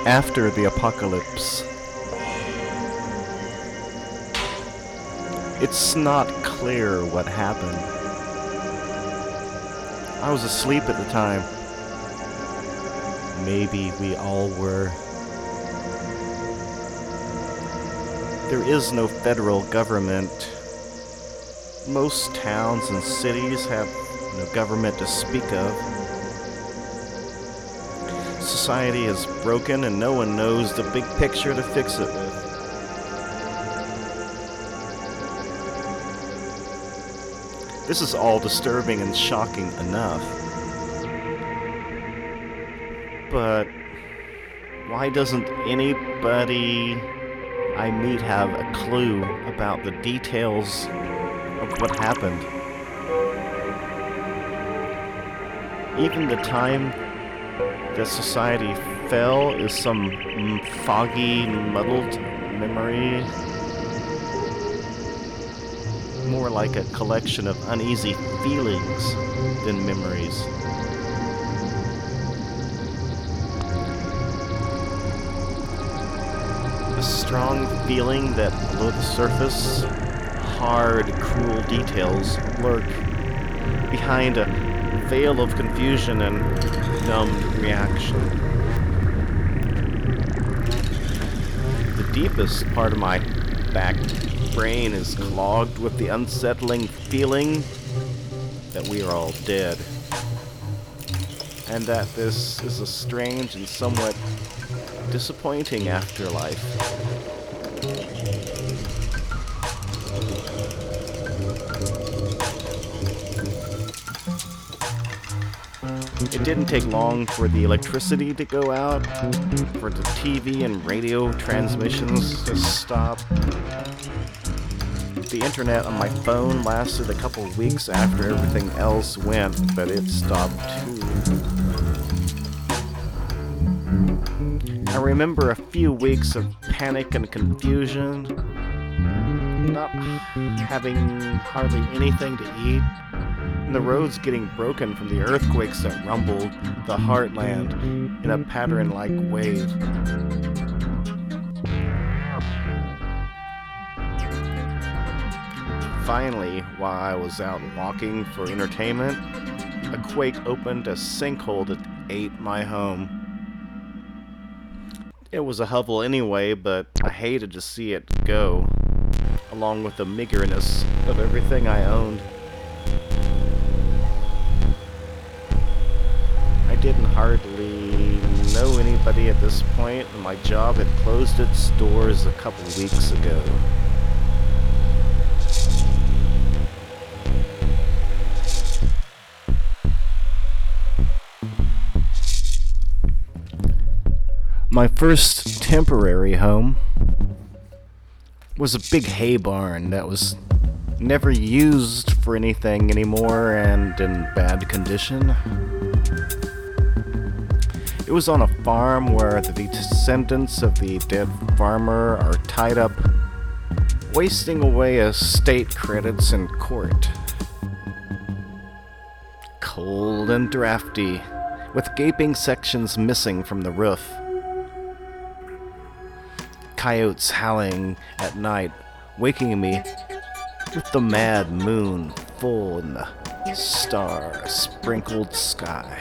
After the apocalypse. It's not clear what happened. I was asleep at the time. Maybe we all were. There is no federal government. Most towns and cities have no government to speak of. Society is broken and no one knows the big picture to fix it with. This is all disturbing and shocking enough. But why doesn't anybody I meet have a clue about the details of what happened? Even the time that society fell is some foggy, muddled memory. More like a collection of uneasy feelings than memories. A strong feeling that below the surface, hard, cruel details lurk behind a veil of confusion and numbed reaction. The deepest part of my back brain is clogged with the unsettling feeling that we are all dead, and that this is a strange and somewhat disappointing afterlife. It didn't take long for the electricity to go out, for the TV and radio transmissions to stop. The internet on my phone lasted a couple of weeks after everything else went, but it stopped too. I remember a few weeks of panic and confusion, not having hardly anything to eat, and the roads getting broken from the earthquakes that rumbled the heartland in a pattern-like wave. Finally, while I was out walking for entertainment, a quake opened a sinkhole that ate my home. It was a hovel anyway, but I hated to see it go, along with the meagerness of everything I owned. I didn't hardly know anybody at this point, and my job had closed its doors a couple weeks ago. My first temporary home was a big hay barn that was never used for anything anymore and in bad condition. It was on a farm where the descendants of the dead farmer are tied up, wasting away estate credits in court. Cold and drafty, with gaping sections missing from the roof. Coyotes howling at night, waking me with the mad moon full in the star-sprinkled sky.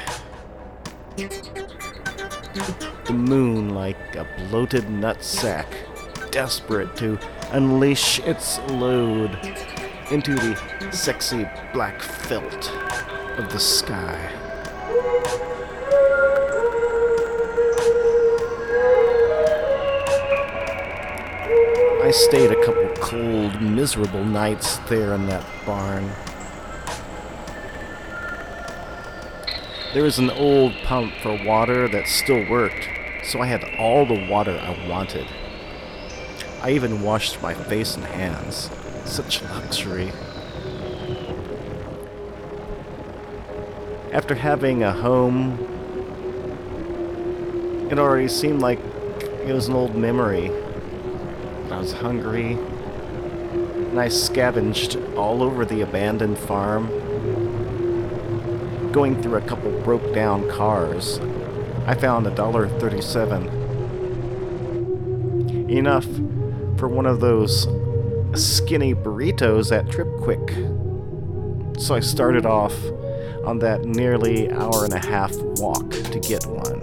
The moon like a bloated nutsack, desperate to unleash its load into the sexy black felt of the sky. I stayed a couple cold, miserable nights there in that barn. There was an old pump for water that still worked, so I had all the water I wanted. I even washed my face and hands. Such luxury. After having a home, it already seemed like it was an old memory. I was hungry, and I scavenged all over the abandoned farm, going through a couple broke-down cars. I found $1.37 enough for one of those skinny burritos at Trip Quick. So I started off on that nearly hour-and-a-half walk to get one.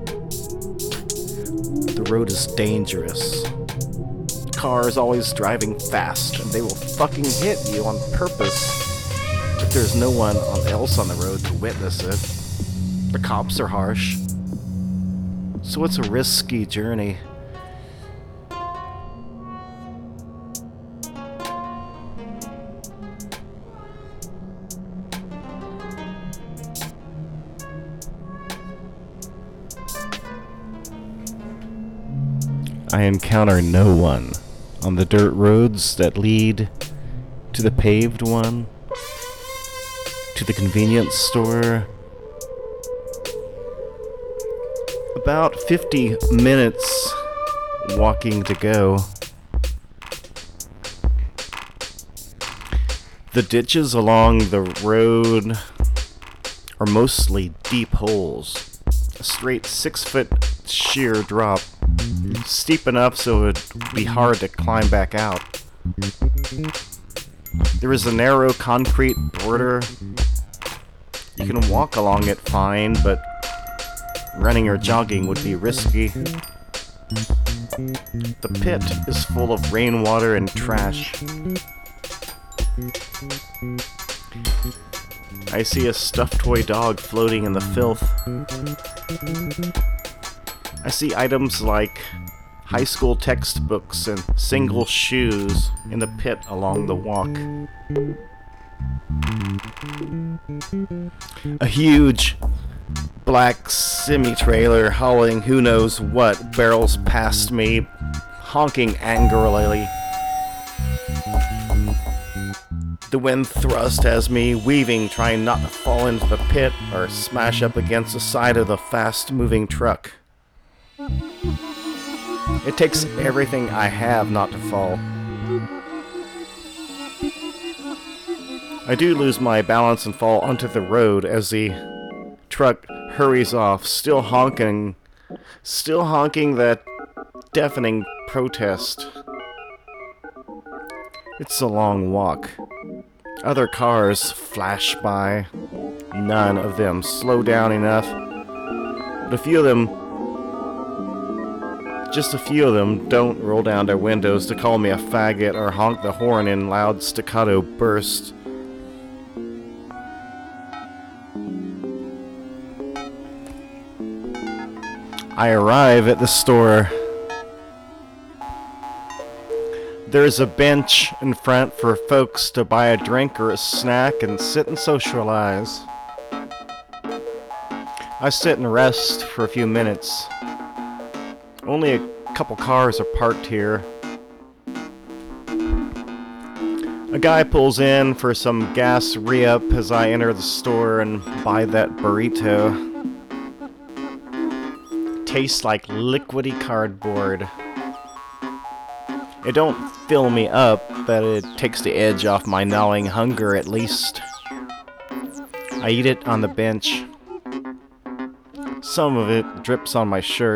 The road is dangerous. Cars always driving fast, and they will fucking hit you on purpose if there's no one else on the road to witness it. The cops are harsh, so it's a risky journey. I encounter no one on the dirt roads that lead to the paved one, to the convenience store. About 50 minutes walking to go. The ditches along the road are mostly deep holes. A straight 6-foot sheer drop. Steep enough so it would be hard to climb back out. There is a narrow concrete border. You can walk along it fine, but running or jogging would be risky. The pit is full of rainwater and trash. I see a stuffed toy dog floating in the filth. I see items like high school textbooks and single shoes in the pit along the walk. A huge black semi-trailer hauling who knows what barrels past me, honking angrily. The wind thrust has me weaving, trying not to fall into the pit or smash up against the side of the fast-moving truck. It takes everything I have not to fall. I do lose my balance and fall onto the road as the truck hurries off, still honking that deafening protest. It's a long walk. Other cars flash by. None of them slow down enough. But just a few of them don't roll down their windows to call me a faggot or honk the horn in loud staccato bursts. I arrive at the store. There's a bench in front for folks to buy a drink or a snack and sit and socialize. I sit and rest for a few minutes. Only a couple cars are parked here. A guy pulls in for some gas re-up as I enter the store and buy that burrito. Tastes like liquidy cardboard. It don't fill me up, but it takes the edge off my gnawing hunger at least. I eat it on the bench. Some of it drips on my shirt.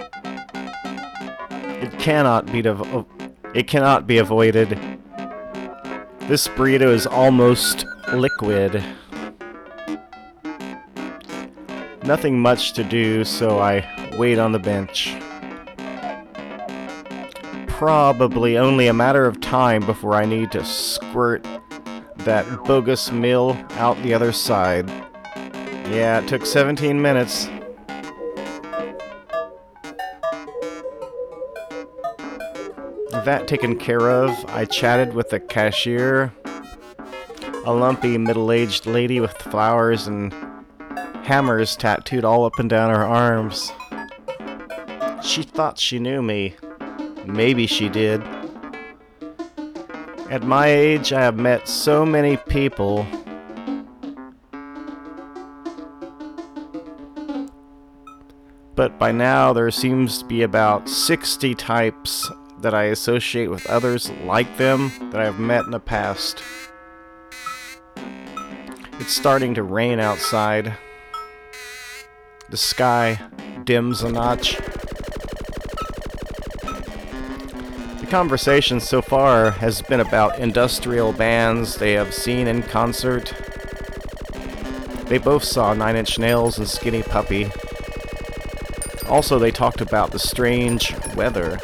It cannot be avoided. This burrito is almost liquid. Nothing much to do, so I wait on the bench. Probably only a matter of time before I need to squirt that bogus meal out the other side. Yeah, it took 17 minutes. That taken care of, I chatted with the cashier, a lumpy middle-aged lady with flowers and hammers tattooed all up and down her arms. She thought she knew me. Maybe she did. At my age, I have met so many people. But by now, there seems to be about 60 types that I associate with others like them that I have met in the past. It's starting to rain outside. The sky dims a notch. conversation so far has been about industrial bands they have seen in concert. They both saw Nine Inch Nails and Skinny Puppy. Also, they talked about the strange weather.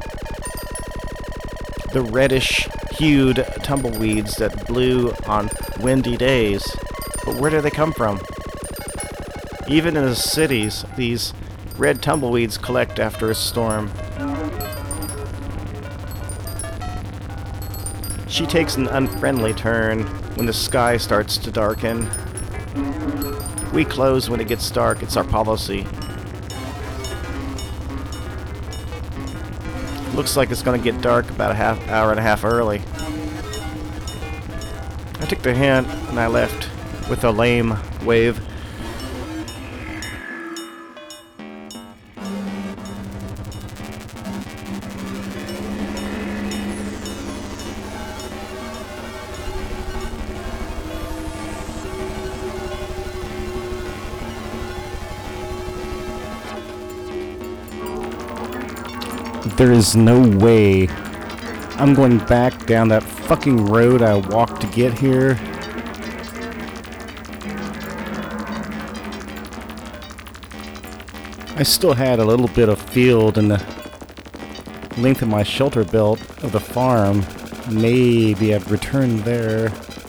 The reddish-hued tumbleweeds that blew on windy days. But where do they come from? Even in the cities, these red tumbleweeds collect after a storm. She takes an unfriendly turn when the sky starts to darken. We close when it gets dark, it's our policy. Looks like it's gonna get dark about a hour and a half early. I took the hint and I left with a lame wave. There is no way I'm going back down that fucking road I walked to get here. I still had a little bit of field in the length of my shelter belt of the farm. Maybe I'd return there.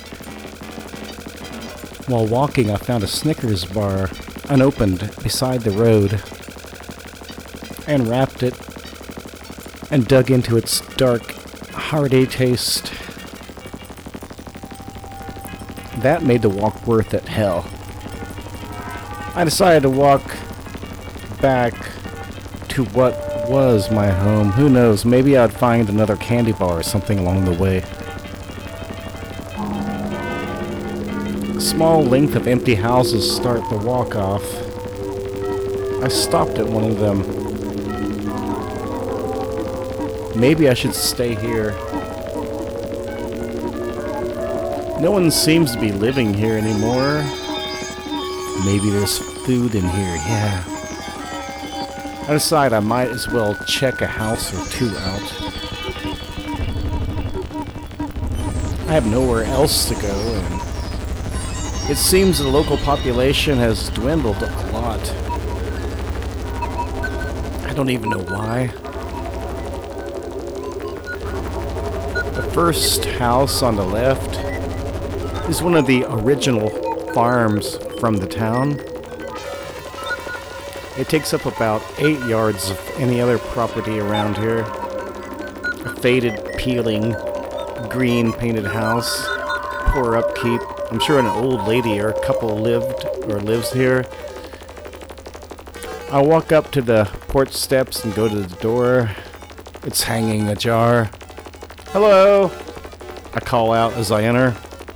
While walking, I found a Snickers bar unopened beside the road and wrapped it and dug into its dark, hearty taste. That made the walk worth it, hell. I decided to walk back to what was my home. Who knows, maybe I'd find another candy bar or something along the way. A small length of empty houses start the walk off. I stopped at one of them. Maybe I should stay here. No one seems to be living here anymore. Maybe there's food in here, yeah. I decide I might as well check a house or two out. I have nowhere else to go, and it seems the local population has dwindled a lot. I don't even know why. The first house on the left is one of the original farms from the town. It takes up about 8 yards of any other property around here. A faded, peeling, green painted house. Poor upkeep. I'm sure an old lady or a couple lived or lives here. I walk up to the porch steps and go to the door. It's hanging ajar. Hello! I call out as I enter.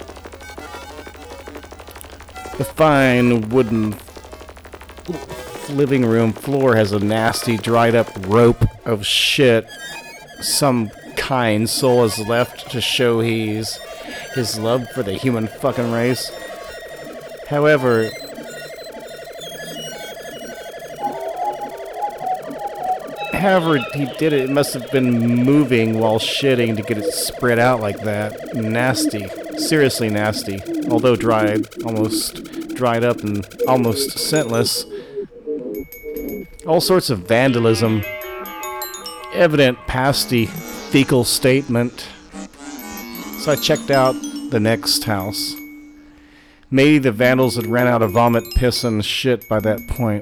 The fine wooden living room floor has a nasty dried up rope of shit. Some kind soul has left to show his love for the human fucking race. However, he did it, it must have been moving while shitting to get it spread out like that. Nasty. Seriously nasty. Although almost dried up and almost scentless. All sorts of vandalism. Evident pasty fecal statement. So I checked out the next house. Maybe the vandals had ran out of vomit, piss, and shit by that point.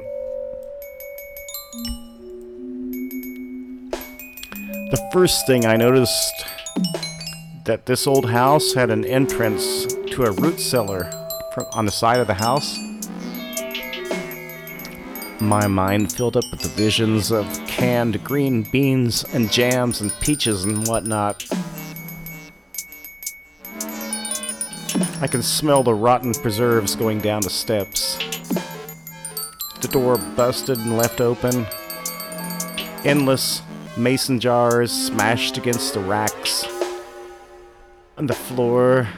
The first thing I noticed that this old house had an entrance to a root cellar on the side of the house. My mind filled up with the visions of canned green beans and jams and peaches and whatnot. I can smell the rotten preserves going down the steps. The door busted and left open. Endless mason jars smashed against the racks on the floor.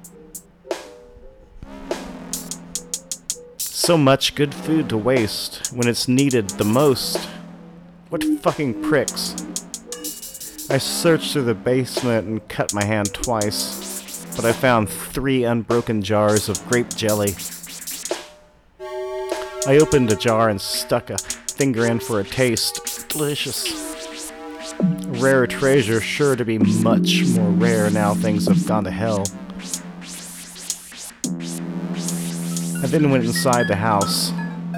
So much good food to waste when it's needed the most. What fucking pricks. I searched through the basement and cut my hand twice, but I found 3 unbroken jars of grape jelly. I opened a jar and stuck a finger in for a taste. Delicious. A rare treasure, sure to be much more rare now things have gone to hell. I then went inside the house.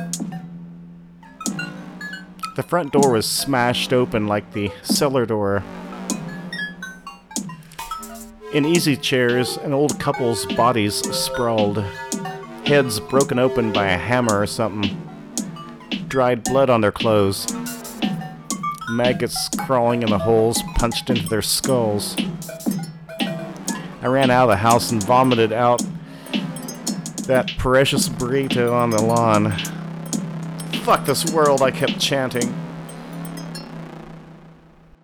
The front door was smashed open like the cellar door. In easy chairs, an old couple's bodies sprawled. Heads broken open by a hammer or something. Dried blood on their clothes. Maggots crawling in the holes punched into their skulls. I ran out of the house and vomited out that precious burrito on the lawn. Fuck this world, I kept chanting.